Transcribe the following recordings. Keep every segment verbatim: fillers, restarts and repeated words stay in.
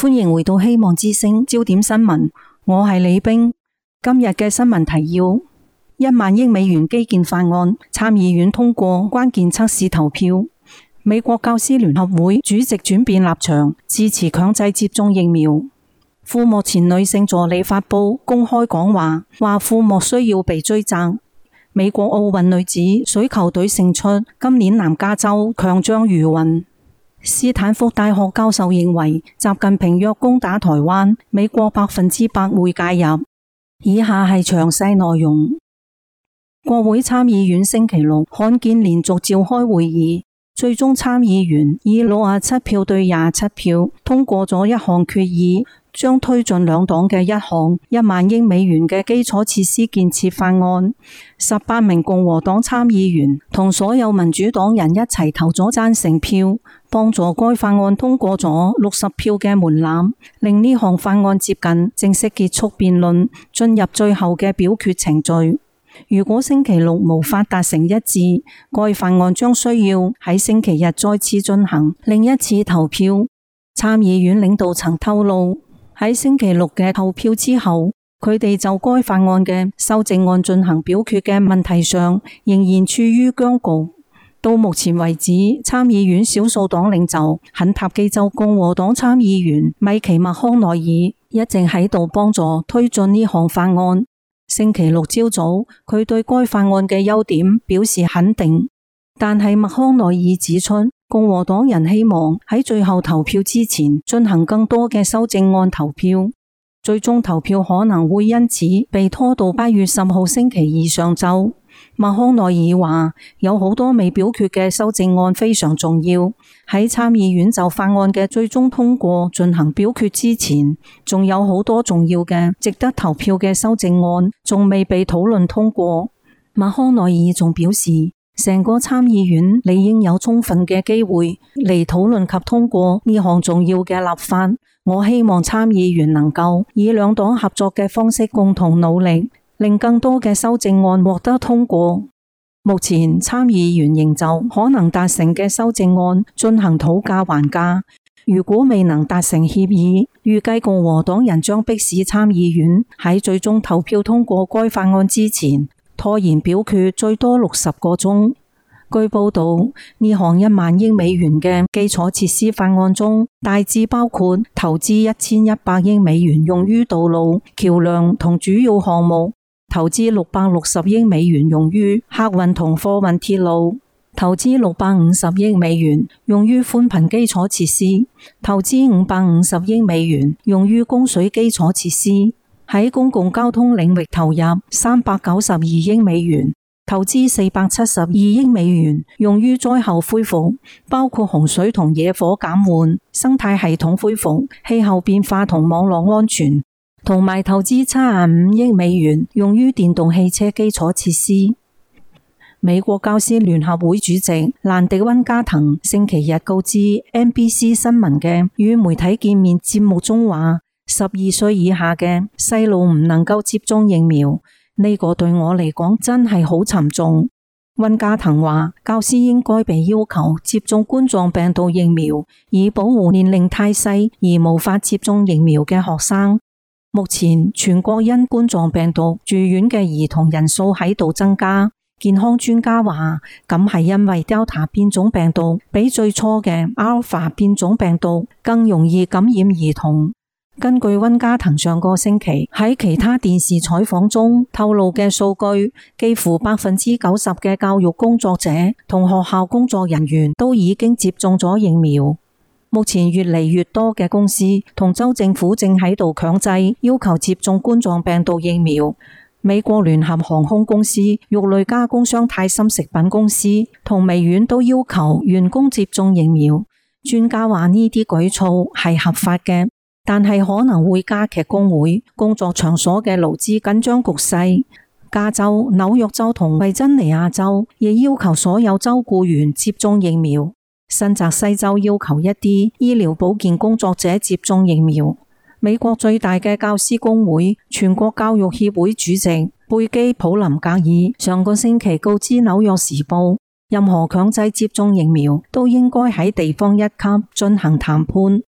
歡迎回到希望之聲焦點新聞，我係李冰。今日嘅新聞提要：一萬億美元基建法案，參議院通過關鍵測試投票。美國教師聯合會主席轉變立場，支持強制接種疫苗。庫莫前女性助理發布公開講話，話庫莫需要被追責。美國奧運女子水球隊勝出，今年南加州強將如雲。斯坦福大學教授認為，習近平若攻打台灣，美國百分之百會介入。以下係詳細內容。國會參議院星期六罕見連續召開會議，最終參議員以六十七票對廿七票通過咗一項決議，將推進兩黨嘅一項一萬億美元嘅基礎設施建設法案。十八名共和黨參議員同所有民主黨人一齊投咗贊成票，幫助該法案通過咗六十票嘅門檻，令呢項法案接近正式結束辯論，進入最後嘅表決程序。如果星期六無法達成一致，該法案將需要喺星期日再次進行另一次投票。參議院領導層透露，喺星期六嘅投票之後，佢哋就該法案嘅修正案進行表決嘅問題上，仍然處於僵局。到目前為止，參議院少數黨領袖肯塔基州共和黨參議員米奇麥康奈爾一直喺度幫助推進呢項法案。星期六朝早，佢對該法案嘅優點表示肯定，但係麥康奈爾指出，共和黨人希望喺最後投票之前進行更多嘅修正案投票，最終投票可能會因此被拖到八月十號星期二上晝。麥康奈爾話，有好多未表決嘅修正案非常重要，喺參議院就法案嘅最終通過進行表決之前，仲有好多重要嘅值得投票嘅修正案仲未被討論通過。麥康奈爾仲表示，成個參議院理應有充分嘅機會嚟討論及通過呢項重要嘅立法。我希望參議員能夠以兩黨合作嘅方式共同努力，令更多嘅修正案獲得通過。目前參議員仍就可能達成嘅修正案進行討價還價。如果未能達成協議，預計共和黨人將迫使參議院喺最終投票通過該法案之前拖延表決最多六十個鐘。據報道，呢項一萬億美元嘅基礎設施法案中，大致包括投資一千一百億美元用於道路、橋樑同主要項目，投資六百六十億美元用於客運同貨運鐵路，投資六百五十億美元用於寬頻基礎設施，投資五百五十億美元用於供水基礎設施，喺公共交通領域投入三百九十二億美元，投資四百七十二億美元用於災後恢復，包括洪水同野火減緩、生態系統恢復、氣候變化同網絡安全，同埋投資七十五億美元用於電動汽車基礎設施。美國教師聯合會主席蘭迪溫加藤星期日告知 N B C 新聞嘅與媒體見面節目中話，十二歲以下嘅細路唔能夠接種疫苗，呢個對我嚟講真係好沉重。溫加藤話，教師應該被要求接種冠狀病毒疫苗，以保護年齡太細而無法接種疫苗嘅學生。目前全國因冠狀病毒住院嘅兒童人數喺度增加，健康專家話，咁係因為 Delta 變種病毒比最初嘅 Alpha 變種病毒更容易感染兒童。根據溫加藤上個星期喺其他電視採訪中透露嘅數據，幾乎百分之九十嘅教育工作者同學校工作人員都已經接種咗疫苗。目前越嚟越多嘅公司同州政府正喺度強制要求接種冠狀病毒疫苗。美國聯合航空公司、肉類加工商泰森食品公司同微軟都要求員工接種疫苗。專家話呢啲舉措係合法嘅，但係可能會加劇工會、工作場所嘅勞資緊張局勢。加州、紐約州同維珍尼亞州亦要求所有州僱員接種疫苗。新澤西州要求一啲醫療保健工作者接種疫苗。美國最大嘅教師工會全國教育協會主席貝基普林格爾上個星期告知紐約時報，任何強制接種疫苗都應該喺地方一級進行談判。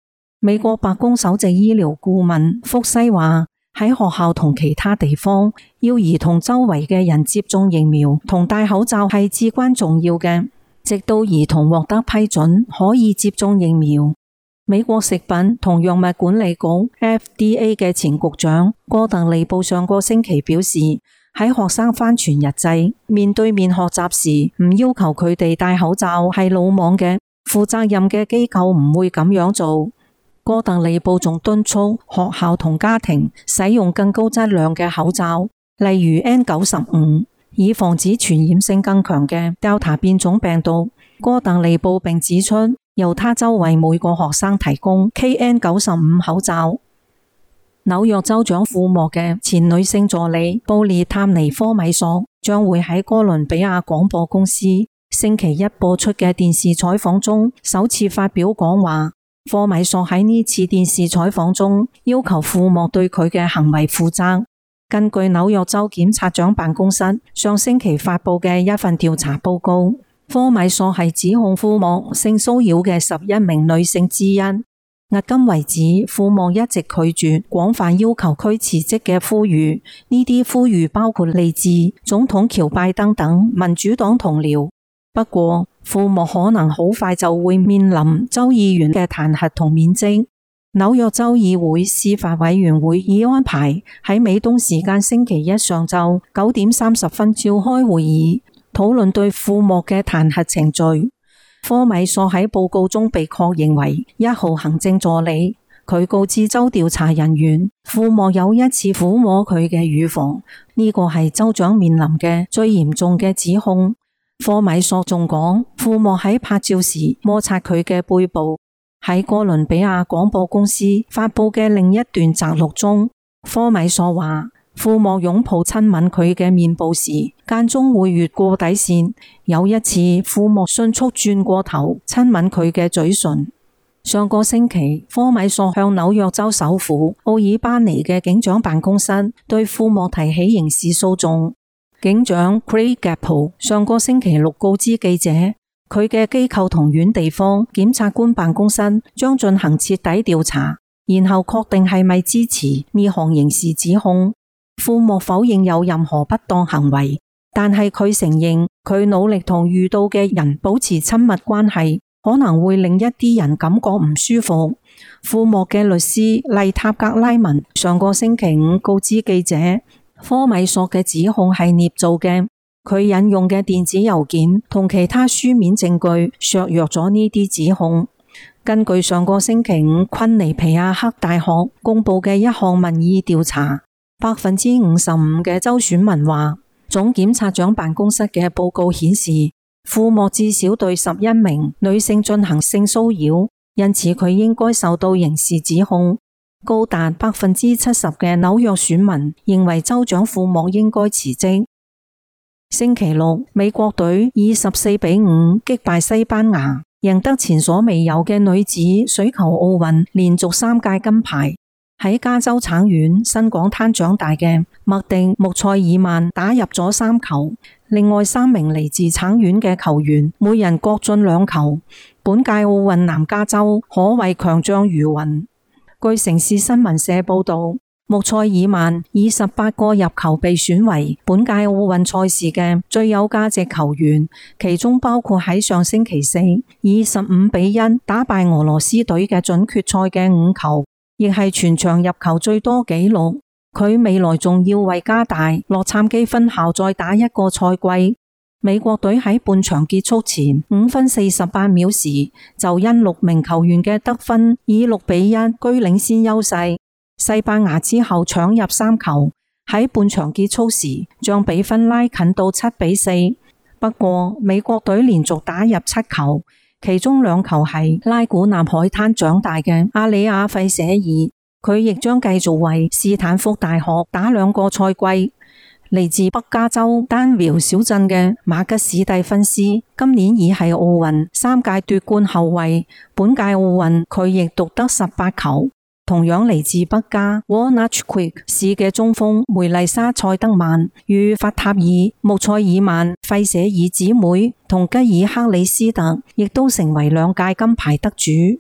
美國白宮首席醫療顧問福西話，喺學校同其他地方，要兒童周圍嘅人接種疫苗同戴口罩係至關重要嘅，直到兒童獲得批准可以接種疫苗。美國食品同藥物管理局 F D A 嘅前局長戈特利布上個星期表示，喺學生返全日制面對面學習時，唔要求佢哋戴口罩係魯莽嘅，負責任嘅機構唔會咁樣做。戈特利布仲敦促學校同家庭使用更高質量嘅口罩，例如 N 九十五，以防止傳染性更強嘅 Delta 變種病毒。戈特利布並指出，由他州為每個學生提供 K N 九十五口罩。紐約州長庫莫嘅前女性助理布列探尼科米索將會喺哥倫比亞廣播公司星期一播出嘅電視採訪中首次發表講話。科米索喺呢次電視採訪中要求庫莫對佢嘅行為負責。根據紐約州檢察長辦公室上星期發佈嘅一份調查報告，科米索係指控庫莫性騷擾嘅十一名女性之一。迄今為止，庫莫一直拒絕廣泛要求佢辭職嘅呼籲，呢啲呼籲包括嚟自總統喬拜登等民主黨同僚。不過，庫莫可能好快就會面臨州議員嘅彈劾同免職。紐約州議會司法委員會已安排喺美東時間星期一上晝九點三十分召開會議，討論對庫莫嘅彈劾程序。科米索喺報告中被確認為一號行政助理，佢告知州調查人員，庫莫有一次撫摸佢嘅乳房，呢個係州長面臨嘅最嚴重嘅指控。科米索仲講，庫莫喺拍照時摩擦佢嘅背部。喺哥倫比亞廣播公司發佈嘅另一段摘錄中，科米索話，庫莫擁抱親吻佢嘅面部時，間中會越過底線。有一次，庫莫迅速轉過頭親吻佢嘅嘴唇。上個星期，科米索向紐約州首府奧爾班尼嘅警長辦公室對庫莫提起刑事訴訟。警長 Craig Gapple 上個星期六告知記者，佢嘅機構同縣地方檢察官辦公室將進行徹底調查，然後確定係咪支持呢項刑事指控。庫莫否認有任何不當行為，但係佢承認佢努力同遇到嘅人保持親密關係，可能會令一啲人感覺唔舒服。庫莫嘅律師麗塔格拉文上個星期五告知記者，科米索嘅指控係捏造嘅，佢引用嘅電子郵件同其他書面證據削弱咗呢啲指控。根據上個星期五昆尼皮亞克大學公布嘅一項民意調查，百分之五十五嘅州選民話，總檢察長辦公室嘅報告顯示，庫莫至少對十一名女性進行性騷擾，因此佢應該受到刑事指控。高達百分之七十嘅紐約選民認為州長庫莫應該辭職。星期六，美國隊以十四比五擊敗西班牙，贏得前所未有嘅女子水球奧運連續三屆金牌。喺加州橙縣新港灘長大嘅麥迪穆塞爾曼打入咗三球，另外三名嚟自橙縣嘅球員每人各進兩球。本屆奧運南加州可謂強將如雲。據城市新聞社報道，穆塞爾曼以十八個入球被選為本屆奧運賽事嘅最有價值球員，其中包括喺上星期四以十五比一打敗俄羅斯隊嘅準決賽嘅五球，亦係全場入球最多紀錄。佢未來仲要為加大洛杉磯分校再打一個賽季。美國隊喺半場結束前五分四十八秒時，就因六名球員嘅得分以六比一居領先優勢。西班牙之後搶入三球，喺半場結束時將比分拉近到七比四。不過美國隊連續打入七球，其中兩球係拉古納海灘長大嘅阿里亞費舍爾，佢亦將繼續為斯坦福大學打兩個賽季。嚟自北加州丹苗小鎮嘅馬吉史蒂芬斯，今年已係奧運三屆奪冠後衛，本屆奧運佢亦獨得十八球。同樣嚟自北加 Wenatchee 市嘅中鋒梅麗莎塞德曼與法塔爾穆塞爾曼費舍爾姊妹同吉爾克里斯特亦都成為兩屆金牌得主。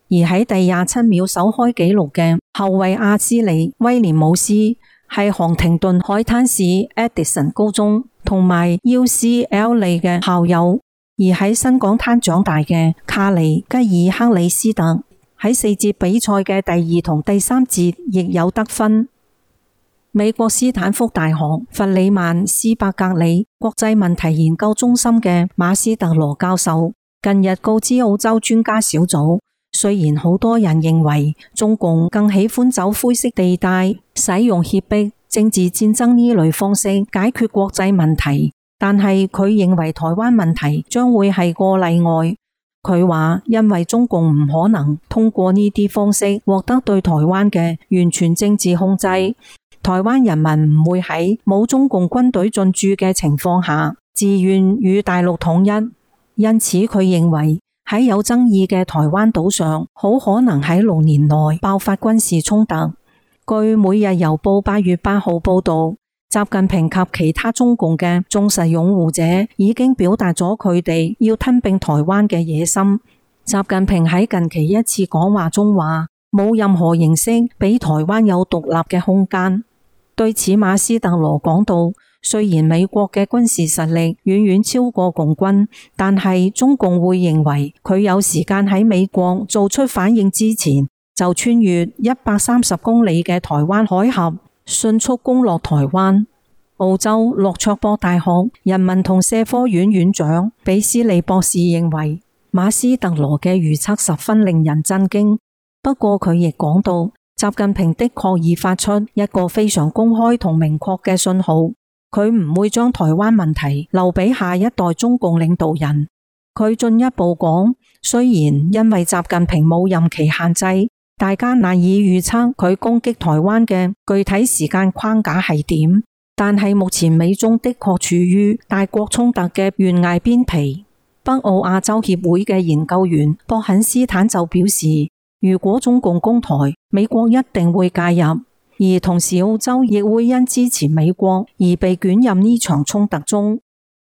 而喺第廿七秒首開紀錄嘅後衛阿斯利威廉姆斯係杭廷頓海灘市 Edison 高中同埋 U C L A 嘅校友，而喺新港灘長大嘅卡尼吉爾克里斯特喺四節比賽嘅第二同第三節亦有得分。美國斯坦福大學弗里曼斯伯格里國際問題研究中心嘅馬斯特羅教授近日告知澳洲專家小組，雖然好多人認為中共更喜歡走灰色地帶，使用脅迫、政治戰爭呢類方式解決國際問題，但係佢認為台灣問題將會係個例外。佢話因為中共唔可能通過呢啲方式獲得對台灣嘅完全政治控制，台灣人民唔會喺冇中共軍隊進駐嘅情況下自願與大陸統一，因此佢認為喺有爭議嘅台灣島上，好可能喺六年內爆發軍事衝突。據每日郵報八月八號報道，習近平及其他中共嘅忠實擁護者已經表達咗佢哋要吞併台灣嘅野心。習近平喺近期一次講話中話，冇任何形式俾台灣有獨立嘅空間。對此，馬斯特羅講到，雖然美國嘅軍事實力遠遠超過共軍，但係中共會認為佢有時間喺美國做出反應之前，就穿越一百三十公里嘅台灣海峽，迅速攻落台灣。澳洲洛卓博大學人文同社科院院長比斯利博士認為，馬斯特羅嘅預測十分令人震驚。不過佢亦講到，習近平的確已發出一個非常公開同明確嘅信號，佢唔會將台灣問題留俾下一代中共領導人。佢進一步講，雖然因為習近平冇任期限制，大家難以預測佢攻擊台灣嘅具體時間框架係點，但係目前美中的確處於大國衝突嘅懸崖邊皮。北澳亞洲協會嘅研究員博肯斯坦就表示，如果中共攻台，美國一定會介入，而同時澳洲亦會因支持美國而被捲入呢場衝突中。